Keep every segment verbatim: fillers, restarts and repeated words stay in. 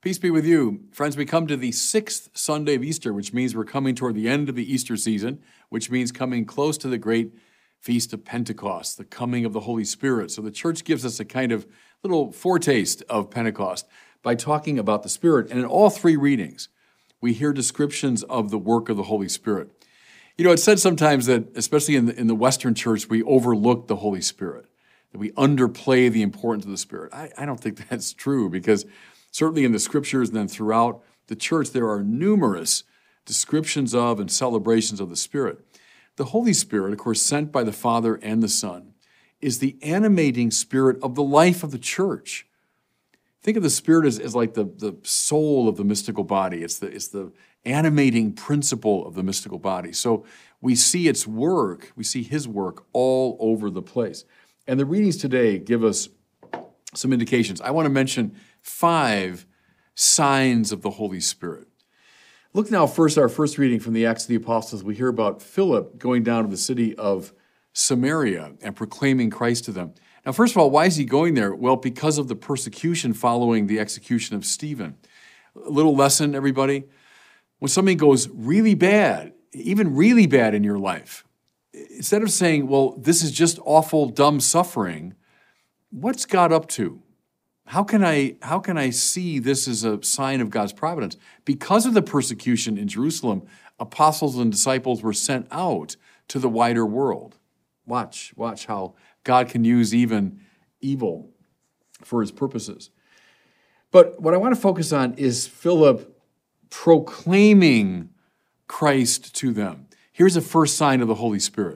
Peace be with you. Friends, we come to the sixth Sunday of Easter, which means we're coming toward the end of the Easter season, which means coming close to the great Feast of Pentecost, the coming of the Holy Spirit. So the church gives us a kind of little foretaste of Pentecost by talking about the Spirit. And in all three readings, we hear descriptions of the work of the Holy Spirit. You know, it's said sometimes that, especially in the, in the Western church, we overlook the Holy Spirit, that we underplay the importance of the Spirit. I, I don't think that's true, because certainly in the Scriptures and then throughout the church, there are numerous descriptions of and celebrations of the Spirit. The Holy Spirit, of course, sent by the Father and the Son, is the animating spirit of the life of the church. Think of the Spirit as, as like the, the soul of the mystical body. It's the, it's the animating principle of the mystical body. So we see its work, we see His work all over the place. And the readings today give us some indications. I want to mention five signs of the Holy Spirit. Look now first, our first reading from the Acts of the Apostles. We hear about Philip going down to the city of Samaria and proclaiming Christ to them. Now, first of all, why is he going there? Well, because of the persecution following the execution of Stephen. A little lesson, everybody. When something goes really bad, even really bad in your life, instead of saying, well, this is just awful, dumb suffering, what's God up to? How can I, how can I see this as a sign of God's providence? Because of the persecution in Jerusalem, apostles and disciples were sent out to the wider world. Watch, watch how God can use even evil for His purposes. But what I want to focus on is Philip proclaiming Christ to them. Here's the first sign of the Holy Spirit.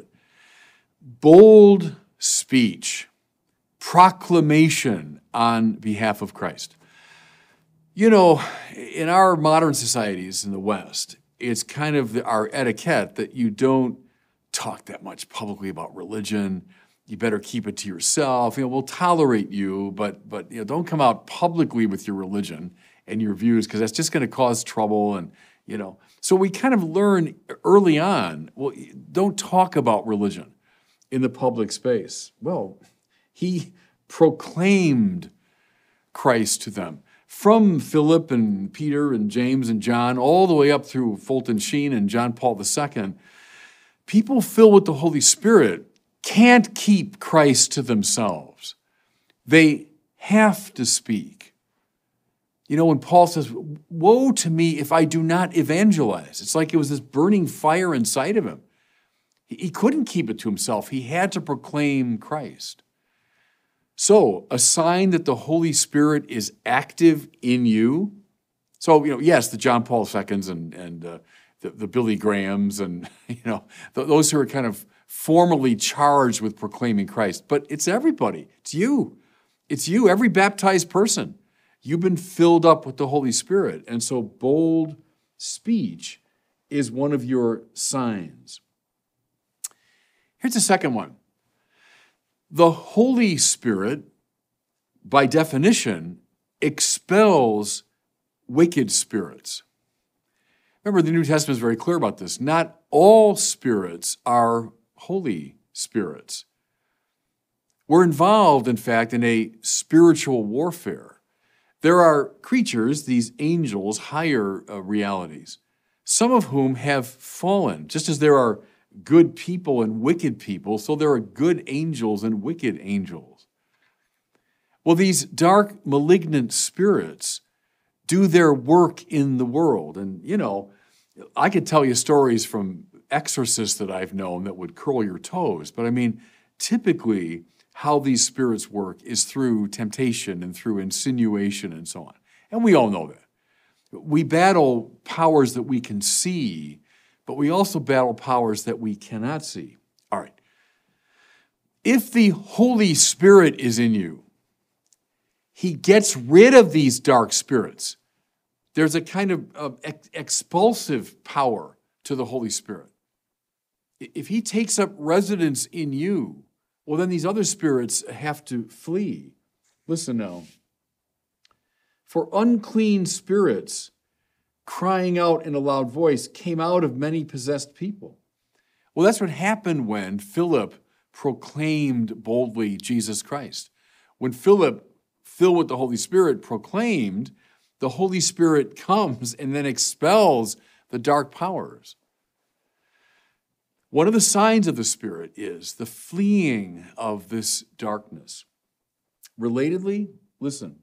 Bold speech, proclamation on behalf of Christ. You know, in our modern societies in the West, it's kind of the, our etiquette that you don't talk that much publicly about religion. You better keep it to yourself. You know, we'll tolerate you, but but you know, don't come out publicly with your religion and your views, because that's just going to cause trouble. And you know, so we kind of learn early on, well, don't talk about religion in the public space. Well, he proclaimed Christ to them. From Philip and Peter and James and John, all the way up through Fulton Sheen and John Paul the Second, people filled with the Holy Spirit can't keep Christ to themselves. They have to speak. You know, when Paul says, woe to me if I do not evangelize, it's like it was this burning fire inside of him. He couldn't keep it to himself. He had to proclaim Christ. So, a sign that the Holy Spirit is active in you. So, you know, yes, the John Paul the Seconds and, and uh, the, the Billy Grahams and, you know, th- those who are kind of formally charged with proclaiming Christ. But it's everybody. It's you. It's you, every baptized person. You've been filled up with the Holy Spirit. And so bold speech is one of your signs. Here's the second one. The Holy Spirit, by definition, expels wicked spirits. Remember, the New Testament is very clear about this. Not all spirits are holy spirits. We're involved, in fact, in a spiritual warfare. There are creatures, these angels, higher uh, realities, some of whom have fallen, just as there are good people and wicked people, so there are good angels and wicked angels. Well, these dark, malignant spirits do their work in the world. And, you know, I could tell you stories from exorcists that I've known that would curl your toes. But I mean, typically, how these spirits work is through temptation and through insinuation and so on. And we all know that. We battle powers that we can see, but we also battle powers that we cannot see. All right. If the Holy Spirit is in you, He gets rid of these dark spirits. There's a kind of uh, ex- expulsive power to the Holy Spirit. If He takes up residence in you, well, then these other spirits have to flee. Listen now. For unclean spirits, crying out in a loud voice, came out of many possessed people. Well, that's what happened when Philip proclaimed boldly Jesus Christ. When Philip, filled with the Holy Spirit, proclaimed, The Holy Spirit comes and then expels the dark powers. One of the signs of the Spirit is the fleeing of this darkness. Relatedly, listen,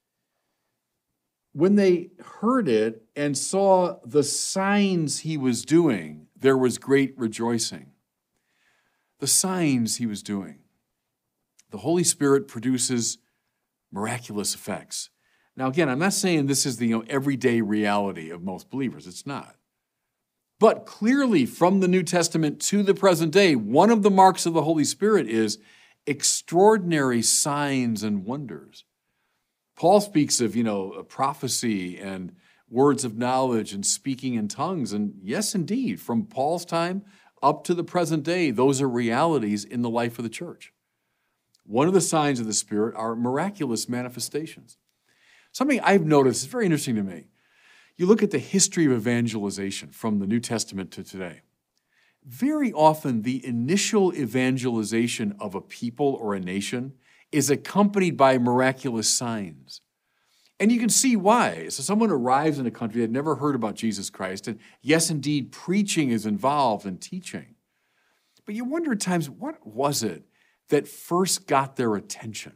when they heard it and saw the signs he was doing, there was great rejoicing. The signs he was doing. The Holy Spirit produces miraculous effects. Now, again, I'm not saying this is the you know, everyday reality of most believers. It's not. But clearly, from the New Testament to the present day, one of the marks of the Holy Spirit is extraordinary signs and wonders. Paul speaks of, you know, prophecy and words of knowledge and speaking in tongues. And yes, indeed, from Paul's time up to the present day, those are realities in the life of the church. One of the signs of the Spirit are miraculous manifestations. Something I've noticed is very interesting to me. You look at the history of evangelization from the New Testament to today. Very often, the initial evangelization of a people or a nation is accompanied by miraculous signs. And you can see why. So someone arrives in a country that had never heard about Jesus Christ, and yes, indeed, preaching is involved in teaching. But you wonder at times, what was it that first got their attention?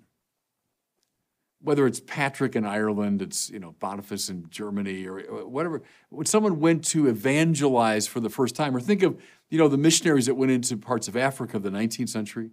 Whether it's Patrick in Ireland, it's you know Boniface in Germany, or whatever. When someone went to evangelize for the first time, or think of you know the missionaries that went into parts of Africa of the nineteenth century.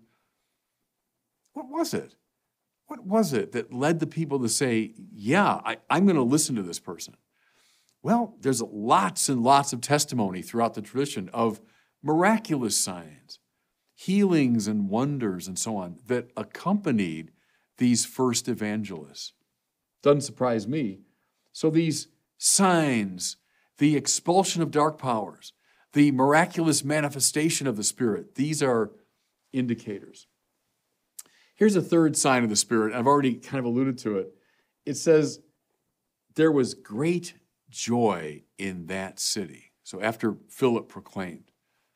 What was it? What was it that led the people to say, yeah, I, I'm going to listen to this person? Well, there's lots and lots of testimony throughout the tradition of miraculous signs, healings and wonders and so on that accompanied these first evangelists. Doesn't surprise me. So these signs, the expulsion of dark powers, the miraculous manifestation of the Spirit, these are indicators. Here's a third sign of the Spirit. I've already kind of alluded to it. It says, there was great joy in that city. So after Philip proclaimed.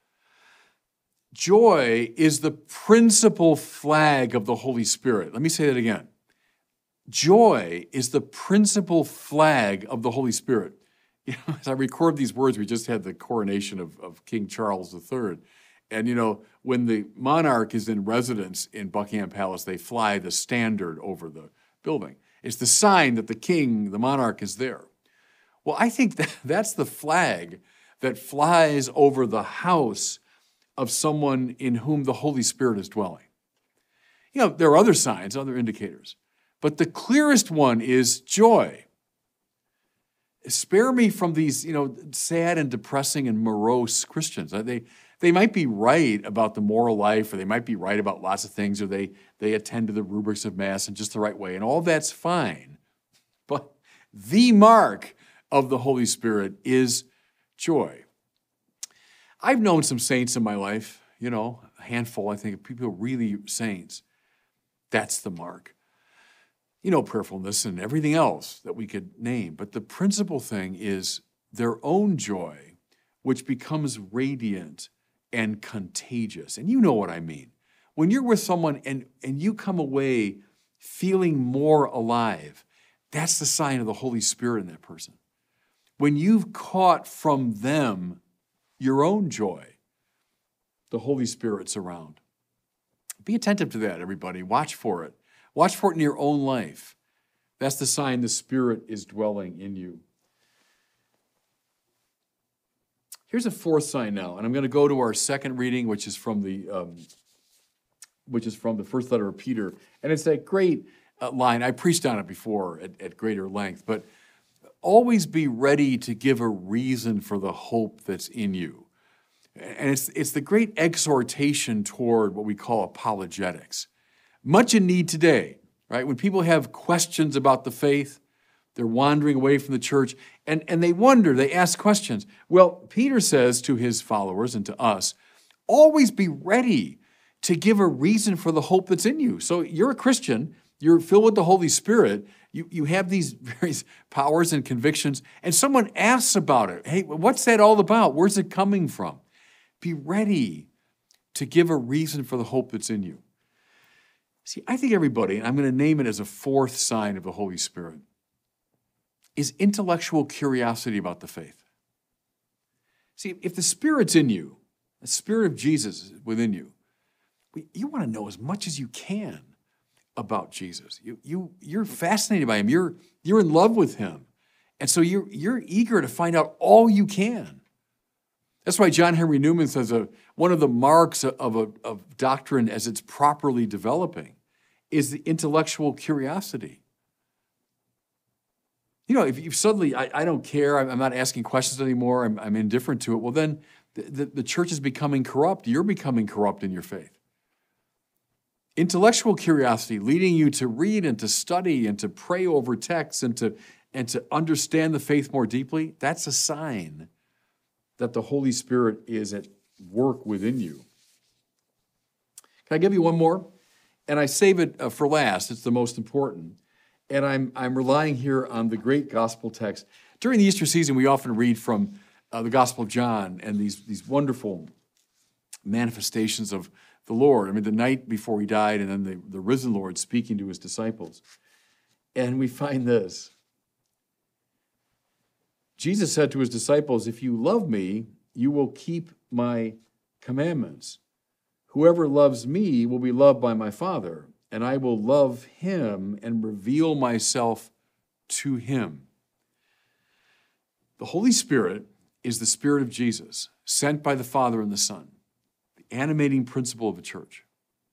Joy is the principal flag of the Holy Spirit. Let me say that again. Joy is the principal flag of the Holy Spirit. You know, as I record these words, we just had the coronation of, of King Charles the Third. And, you know, when the monarch is in residence in Buckingham Palace, they fly the standard over the building. It's the sign that the king, the monarch, is there. Well, I think that that's the flag that flies over the house of someone in whom the Holy Spirit is dwelling. You know, there are other signs, other indicators, but the clearest one is joy. Spare me from these, you know, sad and depressing and morose Christians. They, they might be right about the moral life, or they might be right about lots of things, or they, they attend to the rubrics of Mass in just the right way, and all that's fine. But the mark of the Holy Spirit is joy. I've known some saints in my life, you know, a handful, I think, of people really saints. That's the mark. You know, prayerfulness and everything else that we could name. But the principal thing is their own joy, which becomes radiant and contagious. And you know what I mean. When you're with someone and, and you come away feeling more alive, that's the sign of the Holy Spirit in that person. When you've caught from them your own joy, the Holy Spirit's around. Be attentive to that, everybody. Watch for it. Watch for it in your own life. That's the sign the Spirit is dwelling in you. Here's a fourth sign now, and I'm going to go to our second reading, which is from the um, which is from the first letter of Peter, and it's that great uh, line. I preached on it before at, at greater length, but always be ready to give a reason for the hope that's in you. And it's, it's the great exhortation toward what we call apologetics. Much in need today, right? When people have questions about the faith, they're wandering away from the church, and, and they wonder, they ask questions. Well, Peter says to his followers and to us, always be ready to give a reason for the hope that's in you. So you're a Christian, you're filled with the Holy Spirit, you, you have these various powers and convictions, and someone asks about it. Hey, what's that all about? Where's it coming from? Be ready to give a reason for the hope that's in you. See, I think everybody, and I'm going to name it as a fourth sign of the Holy Spirit, is intellectual curiosity about the faith. See, if the Spirit's in you, the Spirit of Jesus is within you, you want to know as much as you can about Jesus. You, you, you're fascinated by him. You're, you're in love with him. And so you're, you're eager to find out all you can. That's why John Henry Newman says a, one of the marks of, a, of doctrine as it's properly developing is the intellectual curiosity. You know, if you suddenly, I, I don't care, I'm, I'm not asking questions anymore, I'm, I'm indifferent to it, well then the, the, the church is becoming corrupt. You're becoming corrupt in your faith. Intellectual curiosity leading you to read and to study and to pray over texts and to, and to understand the faith more deeply, that's a sign that the Holy Spirit is at work within you. Can I give you one more? And I save it uh, for last. It's the most important. And I'm, I'm relying here on the great gospel text. During the Easter season, we often read from uh, the Gospel of John and these, these wonderful manifestations of the Lord. I mean, the night before he died and then the, the risen Lord speaking to his disciples. And we find this. Jesus said to his disciples, "If you love me, you will keep my commandments. Whoever loves me will be loved by my Father, and I will love him and reveal myself to him." The Holy Spirit is the Spirit of Jesus, sent by the Father and the Son, the animating principle of the church.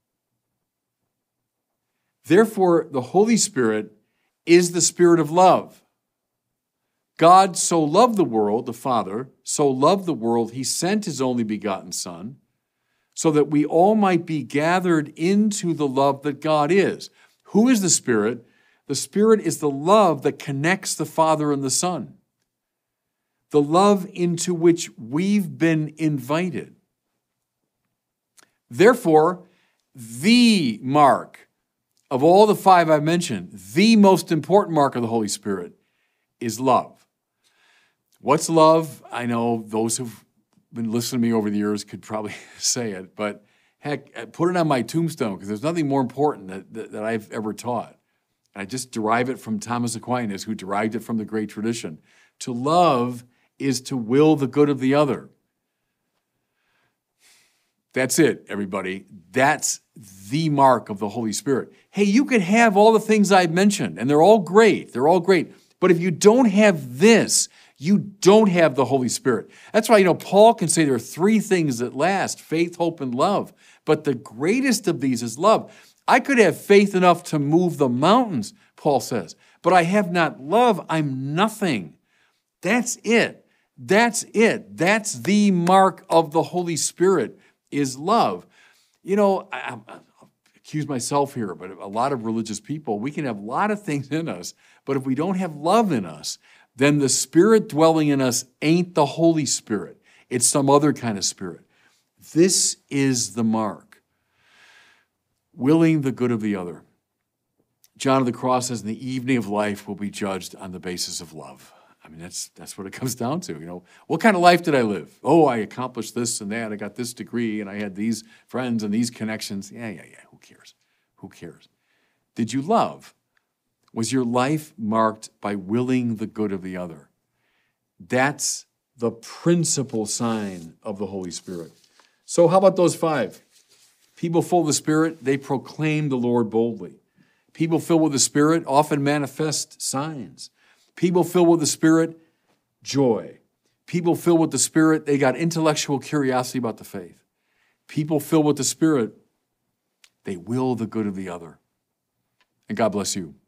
Therefore, the Holy Spirit is the Spirit of love. God so loved the world, the Father, so loved the world, he sent his only begotten Son, so that we all might be gathered into the love that God is. Who is the Spirit? The Spirit is the love that connects the Father and the Son, the love into which we've been invited. Therefore, the mark of all the five I mentioned, the most important mark of the Holy Spirit is love. What's love? I know those who've been listening to me over the years could probably say it, but heck, put it on my tombstone because there's nothing more important that, that, that I've ever taught. I just derive it from Thomas Aquinas, who derived it from the great tradition. To love is to will the good of the other. That's it, everybody. That's the mark of the Holy Spirit. Hey, you could have all the things I've mentioned, and they're all great. They're all great. But if you don't have this, you don't have the Holy Spirit. That's why, you know, Paul can say there are three things that last: faith, hope, and love. But the greatest of these is love. I could have faith enough to move the mountains, Paul says, but I have not love, I'm nothing. That's it. That's it. That's the mark of the Holy Spirit, is love. You know, I, I, I'll accuse myself here, but a lot of religious people, we can have a lot of things in us, but if we don't have love in us, then the Spirit dwelling in us ain't the Holy Spirit. It's some other kind of spirit. This is the mark. Willing the good of the other. John of the Cross says, in the evening of life will be judged on the basis of love. I mean, that's that's what it comes down to. You know, what kind of life did I live? Oh, I accomplished this and that. I got this degree and I had these friends and these connections. Yeah, yeah, yeah. Who cares? Who cares? Did you love? Was your life marked by willing the good of the other? That's the principal sign of the Holy Spirit. So how about those five? People full of the Spirit, they proclaim the Lord boldly. People filled with the Spirit often manifest signs. People filled with the Spirit, joy. People filled with the Spirit, they got intellectual curiosity about the faith. People filled with the Spirit, they will the good of the other. And God bless you.